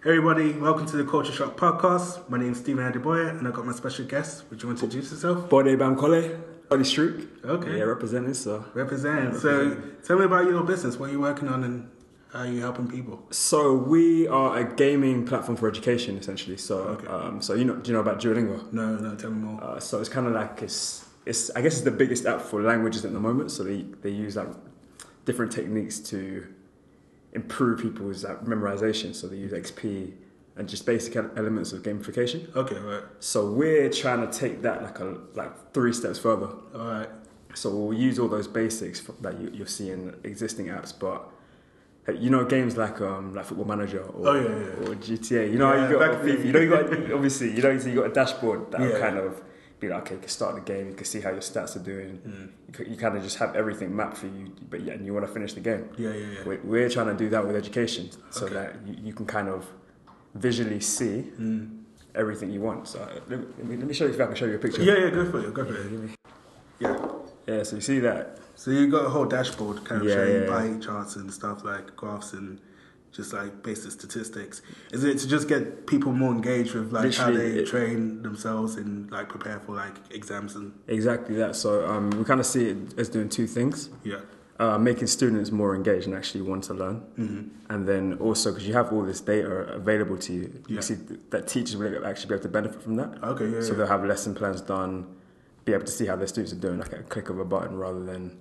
Hey everybody, welcome to the Culture Shock podcast. My name is Stephen Adeboye and I've got my special guest. Would you want to introduce yourself? Bode Bankole, Body Streak. Okay. Yeah, representing, so. Represent. So tell me about your business. What are you working on and how are you helping people? So we are a gaming platform for education, essentially. So, Okay. do you know about Duolingo? No, tell me more. So it's kind of like, I guess it's the biggest app for languages at the moment. So they use like different techniques to improve people's memorization. So they use XP and just basic elements of gamification. Okay, right. So we're trying to take that like 3 steps further. All right. So we'll use all those basics that you'll see in existing apps, but you know games like Football Manager or GTA. You know how you got FIFA. You got obviously so you got a dashboard that will kind of be like, okay, you can start the game, you can see how your stats are doing. You kind of just have everything mapped for you, but and you want to finish the game. Yeah. We're trying to do that with education, so that you can kind of visually see everything you want. So let me show you if I can show you a picture. Yeah, go for it. Yeah, so you see that. So you got a whole dashboard kind of showing pie charts and stuff like graphs and just like basic statistics. Is it to just get people more engaged with like how they train themselves and like prepare for like exams and exactly that? So we kind of see it as doing 2 things. Yeah. Making students more engaged and actually want to learn, and then also because you have all this data available to you, you see that teachers will actually be able to benefit from that. Okay, So they'll have lesson plans done, be able to see how their students are doing, like at a click of a button, rather than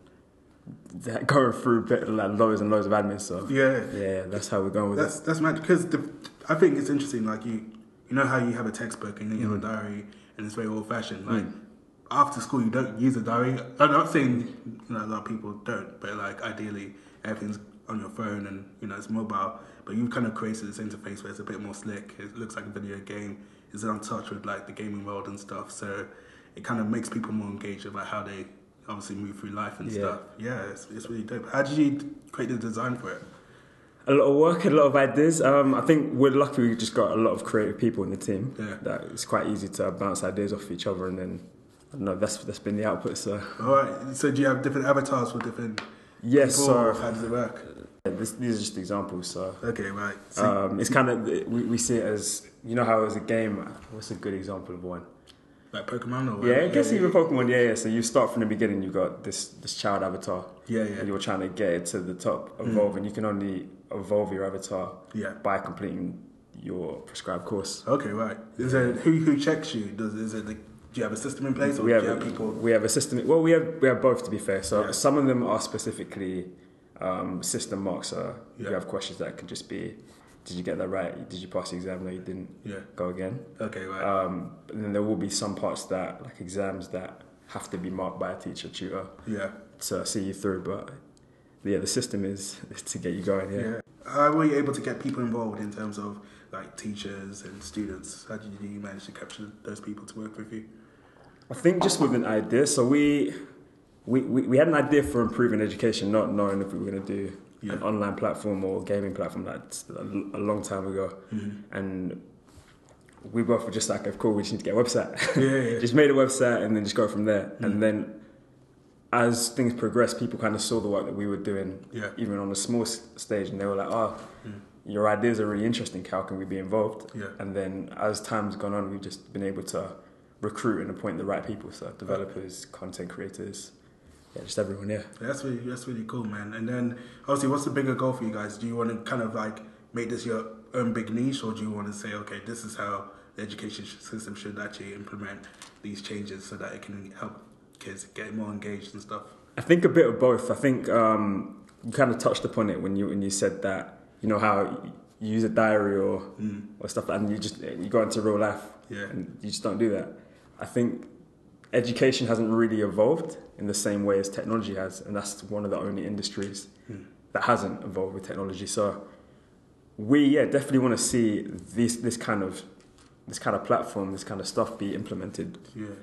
going through like loads and loads of admin. So yeah, that's how we're going with it. That's mad because I think it's interesting. Like you know how you have a textbook and then you have a diary, and it's very old fashioned. Like after school, you don't use a diary. I'm not saying a lot of people don't, but like ideally, everything's on your phone and it's mobile. But you've kind of created this interface where it's a bit more slick. It looks like a video game. It's in touch with like the gaming world and stuff. So it kind of makes people more engaged about how they obviously move through life and stuff. Yeah, it's really dope. How did you create the design for it? A lot of work, a lot of ideas. I think we're lucky we just got a lot of creative people in the team. Yeah. That it's quite easy to bounce ideas off each other, and then I don't know, that's been the output. So. All right. So do you have different avatars for different people? So how does it work? These are just examples. So. Okay, right. It's kind of we see it as how as a game. What's a good example of one? Like Pokemon or I guess even Pokemon, yeah. So you start from the beginning, you've got this child avatar. Yeah. And you're trying to get it to the top, evolve, and you can only evolve your avatar by completing your prescribed course. Okay, right. Is it who checks you? Do you have a system in place or do you have people? We have a system. Well, we have both, to be fair. So some of them are specifically system marks. So you have questions that can just be, did you get that right? Did you pass the exam? No, you didn't. Yeah. Go again. Okay, right. And then there will be some parts that, like exams, that have to be marked by a teacher, tutor. Yeah. To see you through. But the system is to get you going. Yeah. How were you able to get people involved in terms of like teachers and students? How did you manage to capture those people to work with you? I think just with an idea. So we had an idea for improving education, not knowing if we were going to do an online platform or gaming platform. That's a long time ago, and we both were just like, "Of course, we just need to get a website." Just made a website and then just go from there. And then, as things progressed, people kind of saw the work that we were doing, even on a small stage, and they were like, "Oh, your ideas are really interesting. How can we be involved?" And then, as time's gone on, we've just been able to recruit and appoint the right people, so developers, content creators. Yeah, just everyone, That's really cool, man. And then, obviously, what's the bigger goal for you guys? Do you want to kind of like make this your own big niche, or do you want to say, okay, this is how the education system should actually implement these changes so that it can help kids get more engaged and stuff? I think a bit of both. I think you kind of touched upon it when you said that, how you use a diary or stuff, and you go into real life, and you just don't do that. I think education hasn't really evolved in the same way as technology has, and that's one of the only industries that hasn't evolved with technology. So we definitely want to see this kind of platform, this kind of stuff be implemented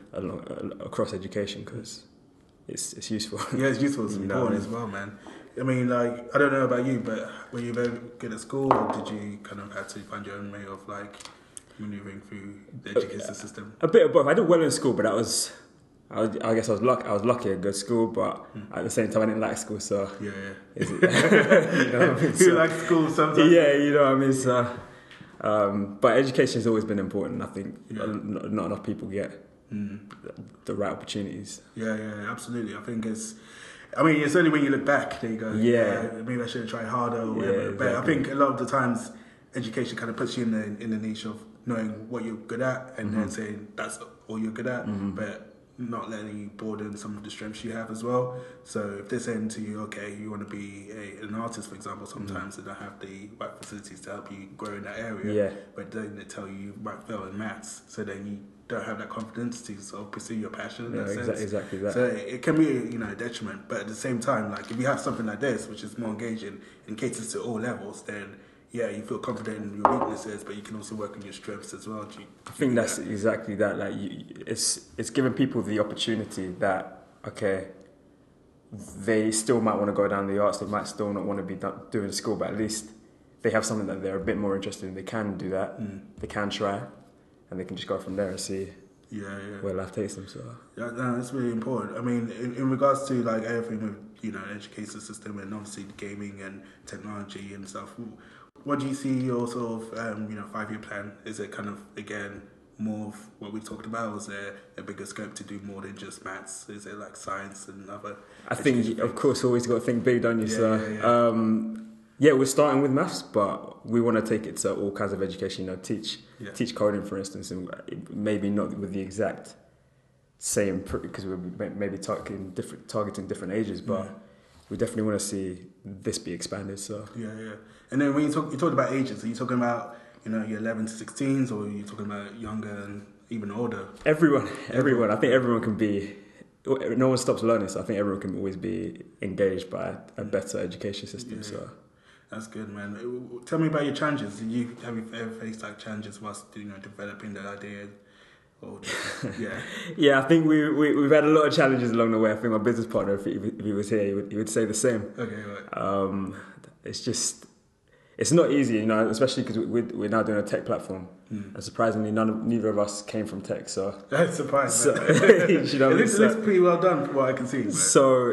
across education, because it's useful. Yeah, it's useful. It's important as well, man. I mean, like, I don't know about you, but were you very good at school, or did you kind of have to find your own way of like maneuvering through the education system? A bit of both. I did well in school, but I guess I was lucky at good school, but at the same time I didn't like school, so yeah. Is it, you know what I mean? You like school sometimes? Yeah, you know what I mean. So But education has always been important. I think not enough people get the right opportunities. Yeah, absolutely. I think it's only when you look back, there you go. Yeah. Maybe I should have tried harder or whatever. Yeah, But I exactly. think a lot of the times, education kind of puts you in the niche of knowing what you're good at and then saying that's all you're good at, but not letting you broaden some of the strengths you have as well. So if they're saying to you, okay, you want to be an artist, for example, sometimes they don't have the right facilities to help you grow in that area. But then they tell you might fail in maths, so then you don't have that confidence to sort of pursue your passion in that sense. Exactly that. So it can be a detriment, but at the same time, like if you have something like this, which is more engaging and caters to all levels, then you feel confident in your weaknesses, but you can also work on your strengths as well. I think that's exactly that. Like it's giving people the opportunity that they still might want to go down the arts, they might still not want to be doing school, but at least they have something that they're a bit more interested in. They can do that. They can try. And they can just go from there and see where life takes them. So that's really important. I mean, in regards to like everything with education system and obviously gaming and technology and stuff, what do you see your sort of 5-year plan? Is it kind of again more of what we talked about? Or is there a bigger scope to do more than just maths? Is it like science and other? I think of course always got to think big, don't you? We're starting with maths, but we want to take it to all kinds of education. Teach coding, for instance, and maybe not with the exact same, because we're maybe targeting different ages, but we definitely want to see this be expanded. So And then when you talked about ages, are you talking about your 11 to 16s, or are you talking about younger and even older? Everyone. I think everyone can be. No one stops learning, so I think everyone can always be engaged by a better education system. So. That's good, man. Tell me about your challenges. Have you ever faced like challenges whilst developing that idea? Or I think we've had a lot of challenges along the way. I think my business partner, if he was here, he would say the same. Okay, right. It's not easy, especially because we're now doing a tech platform, and surprisingly, neither of us came from tech. So that's surprising. It looks pretty well done from what I can see. But. So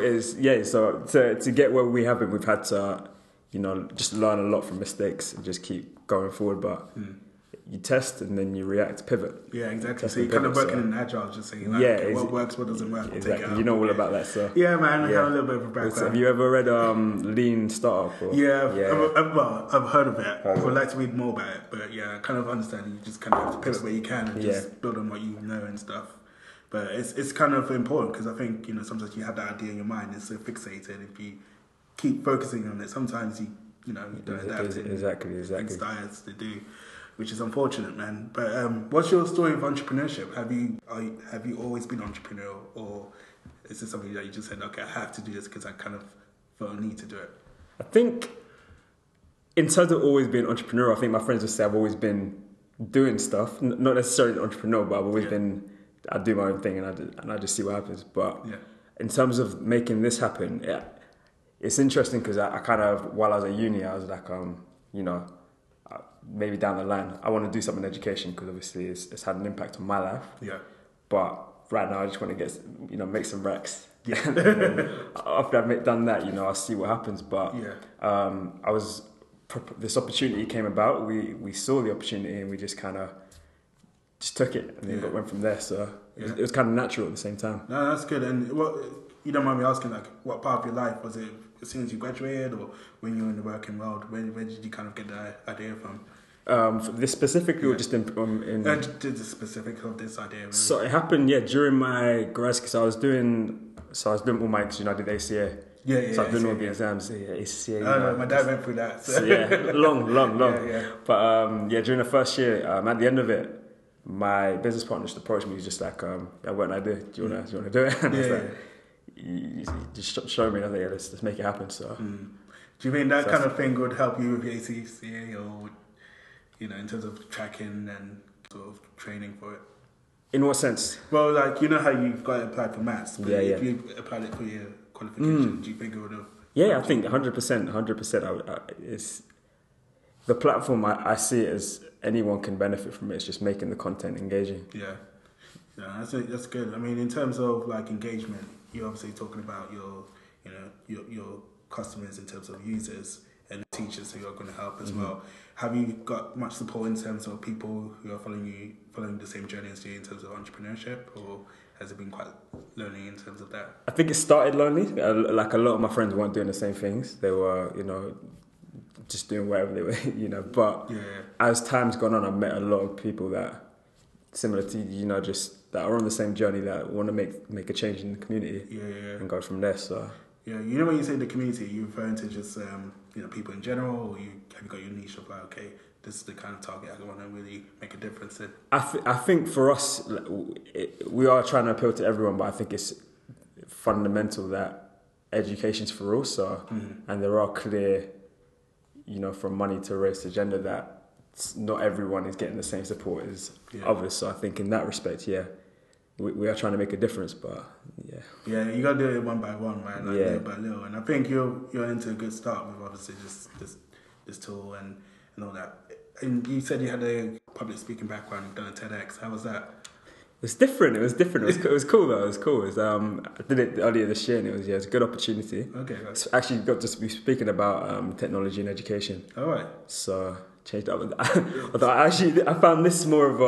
to get where we have been, we've had to. Just learn a lot from mistakes and just keep going forward. But you test and then you react, pivot. Yeah, exactly. So you're kind of working in agile, just saying what works, what doesn't work. Exactly. Take it out. You know all about that. So yeah, man. I have a little bit of a background. Have you ever read Lean Startup? Or? I've heard of it. I would like to read more about it, but I kind of understand. You just kind of have to pivot where you can and just build on what you know and stuff. But it's kind of important because I think sometimes you have that idea in your mind. It's so fixated. If you keep focusing on it, sometimes you don't adapt it. Exactly. Inspires to do, which is unfortunate, man. But what's your story of entrepreneurship? Have you always been entrepreneurial, or is this something that you just said, okay, I have to do this because I kind of felt a need to do it? I think in terms of always being entrepreneurial, I think my friends would say I've always been doing stuff, not necessarily entrepreneur, but I've always been. I do my own thing and I just see what happens. But in terms of making this happen, it's interesting because I kind of, while I was at uni, I was like, maybe down the line, I want to do something in education because obviously it's had an impact on my life. Yeah. But right now, I just want to get, make some racks. Yeah. After I've done that, I'll see what happens. But this opportunity came about. We saw the opportunity and we just kind of took it and then went from there. So it was kind of natural at the same time. No, that's good. And what you don't mind me asking, like, what part of your life was it? As soon as you graduated, or when you were in the working world, where did you kind of get the idea from? For this specifically, or just in the specifics of this idea. Really. So it happened, during my grad school. So I was doing all my, I did ACA. So I was doing all the exams. ACA. My dad went through that. So. Long. But during the first year, at the end of it, my business partner just approached me. He was just like, "What an idea? Do you wanna do it?" And I was like, you just show me. And I think, let's make it happen. So, do you think that kind of thing would help you with your ACCA, or in terms of tracking and sort of training for it? In what sense? Well, like how you've got to apply for maths, but if you applied it for your qualification, do you think it would have? Yeah, I think 100%. It's the platform. I see it as anyone can benefit from it. It's just making the content engaging. Yeah, that's good. I mean, in terms of like engagement, you're obviously talking about your customers in terms of users. and the teachers who are going to help as well. Have you got much support in terms of people who are following the same journey as you in terms of entrepreneurship, or has it been quite lonely in terms of that? I think it started lonely. Like a lot of my friends weren't doing the same things. They were, just doing whatever they were, But as time's gone on, I've met a lot of people that similar to just that are on the same journey that want to make a change in the community. And go from there. So when you say the community, you're referring to just people in general, or have you got your niche of like, okay, this is the kind of target I want to really make a difference in? I think for us, we are trying to appeal to everyone, but I think it's fundamental that education's for all. So, and there are clear, from money to race to gender, that not everyone is getting the same support as others. So I think in that respect, we are trying to make a difference, but you gotta do it one by one, man, little by little. And I think you're into a good start with obviously this tool and all that. And you said you had a public speaking background, you've done a TEDx. How was that? It was different. It was cool though. It was cool. I did it earlier this year, and it was a good opportunity. Okay. Right. So actually, got to be speaking about technology and education. All right. So changed up. Although I found this more of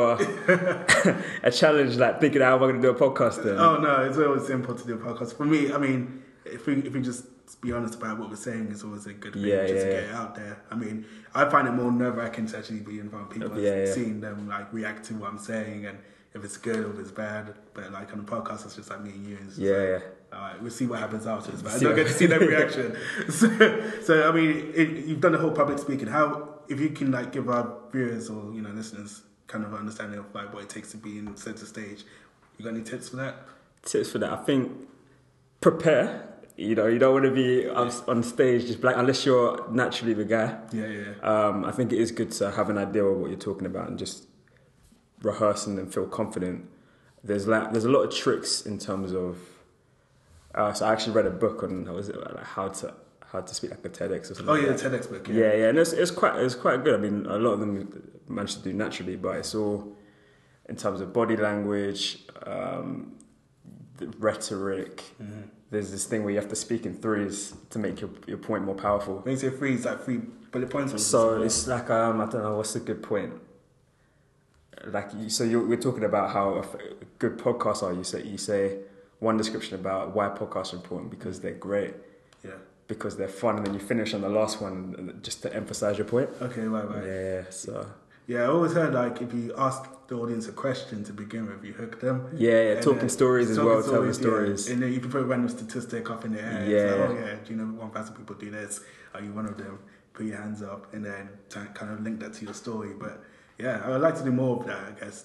a challenge, like thinking how am I going to do a podcast then? Oh no, it's always simple to do a podcast. For me, I mean, if we just be honest about what we're saying, it's always a good thing to get it out there. I mean, I find it more nerve-wracking to actually be in front of people and seeing them like react to what I'm saying, and if it's good or if it's bad. But like on the podcast, it's just like me and you. And all right, we'll see what happens afterwards. But I don't get to see their reaction. So I mean, you've done the whole public speaking. How, if you can like give our viewers or listeners kind of an understanding of like what it takes to be in center stage, you got any tips for that? Tips for that, I think prepare. You don't want to be on stage just black unless you're naturally the guy. I think it is good to have an idea of what you're talking about and just rehearse and then feel confident. There's a lot of tricks in terms of. So I actually read a book on how to speak like a TEDx or something. Oh yeah, like the TEDx book. Yeah, and it's quite good. I mean, a lot of them managed to do naturally, but it's all in terms of body language, the rhetoric. There's this thing where you have to speak in threes to make your point more powerful. When you say threes, like 3 bullet points? So it's like, I don't know, what's a good point? Like, we're talking about how a good podcasts are. You say one description about why podcasts are important, because they're great. Because they're fun, and then you finish on the last one just to emphasize your point. Okay, right. Yeah, so... Yeah, I always heard like if you ask the audience a question to begin with, you hook them. Yeah, talking stories as well, telling stories. And then you can put a random statistic up in the air. Yeah. It's like, do you know 1,000 people do this? Are you one of them? Put your hands up and then kind of link that to your story. But yeah, I would like to do more of that, I guess.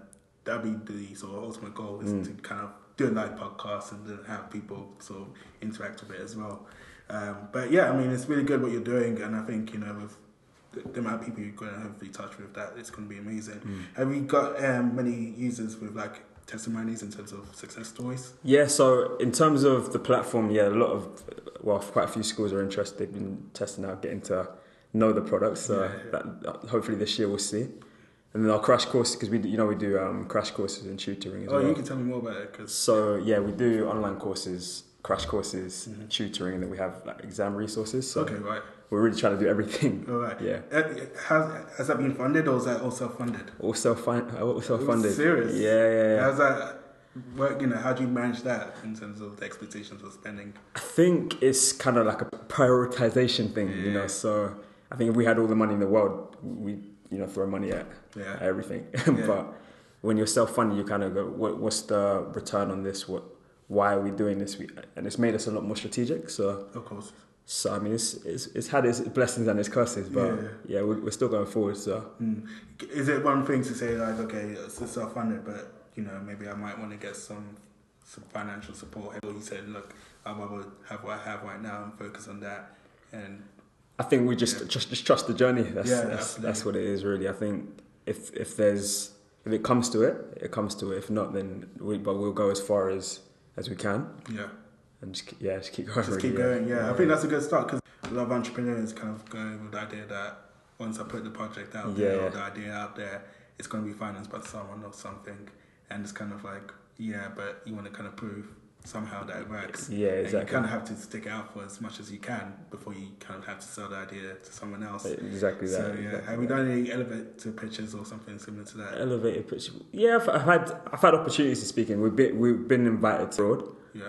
That'd be the sort of ultimate goal, is to kind of do a live podcast and then have people sort of interact with it as well. But yeah, I mean, it's really good what you're doing, and I think, with the amount of people you're going to hopefully touch with that, it's going to be amazing. Have you got many users with like testimonies in terms of success stories? Yeah, so in terms of the platform, quite a few schools are interested in testing out, getting to know the products. So that hopefully this year we'll see. And then our crash course, because we do crash courses and tutoring as well. Oh, you can tell me more about it. So yeah, we do online courses, crash courses, tutoring, and then we have like exam resources. So okay, right. We're really trying to do everything. All right. Yeah. Has that been funded, or is that all self-funded? All self-funded. Serious? Yeah. How's that work? How do you manage that in terms of the expectations for spending? I think it's kind of like a prioritization thing, So I think if we had all the money in the world, we throw money at everything. But when you're self-funded, you kind of go, what's the return on this? Why are we doing this? And it's made us a lot more strategic. So of course. So I mean, it's had its blessings and its curses, but we're still going forward. So is it one thing to say like, okay, it's self-funded, but maybe I might want to get some financial support? Or you said, look, I'd rather have what I have right now and focus on that. And I think we just trust the journey. That's what it is, really. I think if it comes to it, it comes to it. If not, then we'll go as far as we can. Yeah. And just keep going. Just keep going, yeah. I think that's a good start, because a lot of entrepreneurs kind of go with the idea that once I put the project out there or the idea out there, it's going to be financed by someone or something. And it's kind of like, but you want to kind of prove somehow that it works. Yeah, exactly. And you kind of have to stick it out for as much as you can before you kind of have to sell the idea to someone else. Exactly that. So yeah, exactly have you done any elevator pitches or something similar to that? Elevator pitch? Yeah, I've had opportunities to speak in. We've been invited to abroad. Yeah.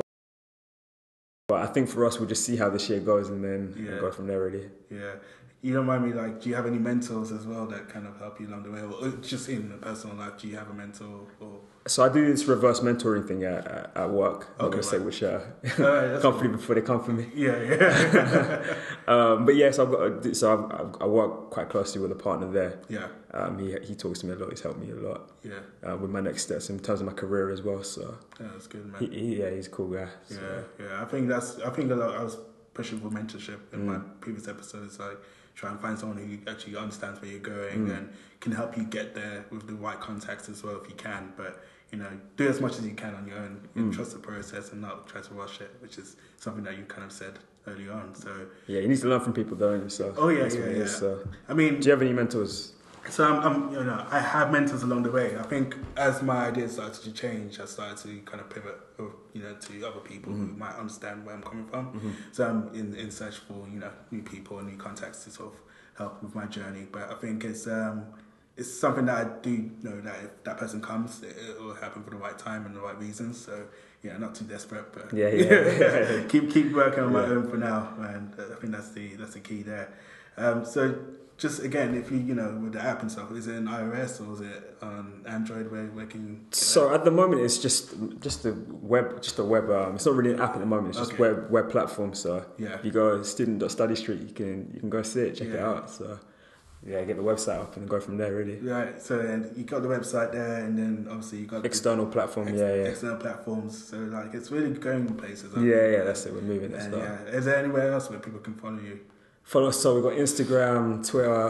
But I think for us, we'll just see how this year goes and then go from there, really. Yeah. You don't mind me, like, do you have any mentors as well that kind of help you along the way? Or just in a personal life, do you have a mentor? Or... So I do this reverse mentoring thing at work. I'm not going to say which company before they come for me. Yeah. But yes, I work quite closely with a partner there. Yeah. He talks to me a lot. He's helped me a lot. Yeah. With my next steps in terms of my career as well. So yeah, that's good, man. He's a cool guy. So. Yeah. I think a lot. I was pushing for mentorship in my previous episodes, like try and find someone who actually understands where you're going and can help you get there with the right contacts as well if you can. But do as much as you can on your own and trust the process and not try to rush it, which is something that you kind of said early on. So yeah, you need to learn from people, don't you? So So I mean, do you have any mentors? So I have mentors along the way. I think as my ideas started to change, I started to kind of pivot, to other people who might understand where I'm coming from. So I'm in search for new people and new contacts to sort of help with my journey. But I think it's something that I do know that if that person comes, it will happen for the right time and the right reasons. So yeah, not too desperate, but keep working on my own for now, man. I think that's the key there. So. Just again, if you with the app and stuff, is it an iOS or is it on Android? Where can you? So at the moment, it's just a web. It's not really an app at the moment. It's just web platform. So if you go student.studystreet, you can go see it, check it out. So get the website up and go from there. Really. Right. So then you got the website there, and then obviously you got external platform. External platforms. So like it's really going places. That's it. We're moving it. Is there anywhere else where people can follow you? Follow us. So we've got Instagram, Twitter,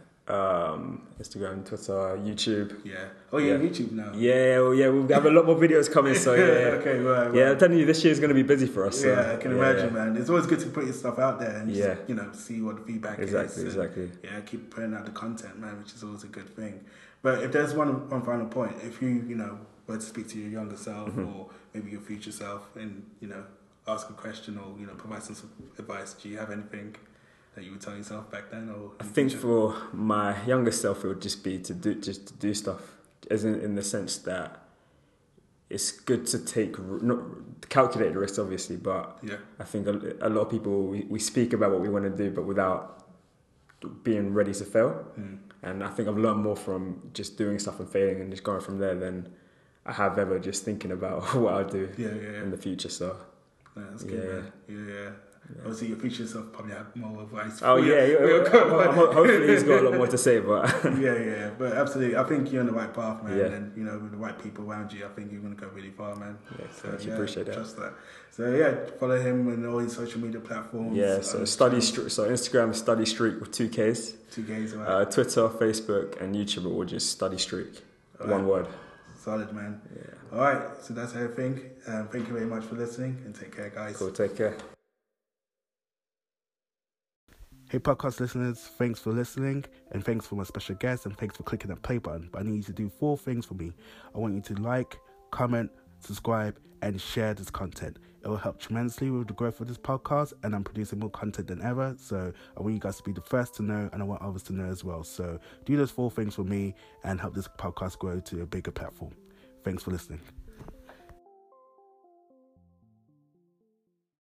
YouTube. Yeah. Oh, yeah, YouTube now. Yeah. We'll have a lot more videos coming. So Okay, right. Yeah, I'm telling you, this year is going to be busy for us. So. Yeah, I can imagine, man. It's always good to put your stuff out there and just, see what the feedback is. Exactly. Yeah, keep putting out the content, man, which is always a good thing. But if there's one final point, if you were to speak to your younger self or maybe your future self and ask a question or provide some advice, do you have anything that you would tell yourself back then? Or I think for my younger self, it would just be to do stuff, as in the sense that it's good to not calculate the risks, obviously, but I think a lot of people we speak about what we want to do, but without being ready to fail. And I think I've learned more from just doing stuff and failing and just going from there than I have ever just thinking about what I'll do in the future. So that's good, man. Yeah. Obviously, your future self probably have more advice. Hopefully he's got a lot more to say, but but absolutely, I think you're on the right path, man. And with the right people around you, I think you're going to go really far, man. Appreciate that. Trust that. So follow him on all his social media platforms. So Instagram is Study Streak with 2 Ks. 2 Ks, right. Twitter, Facebook, and YouTube are all just Study Streak. One word. Solid, man. All right, so that's everything. Thank you very much for listening, and take care, guys. Cool, take care. Hey podcast listeners, thanks for listening and thanks for my special guest and thanks for clicking that play button. But I need you to do 4 things for me. I want you to like, comment, subscribe and share this content. It will help tremendously with the growth of this podcast and I'm producing more content than ever. So I want you guys to be the first to know and I want others to know as well. So do those 4 things for me and help this podcast grow to a bigger platform. Thanks for listening.